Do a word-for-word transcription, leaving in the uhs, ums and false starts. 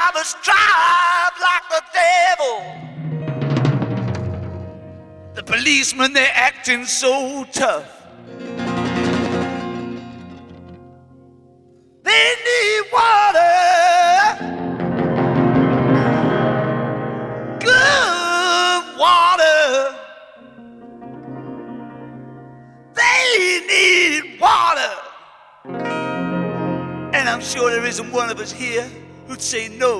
drivers drive like the devil. The policemen, they're acting so tough. They need water, good water. They need water. And I'm sure there isn't one of us here who'd say no.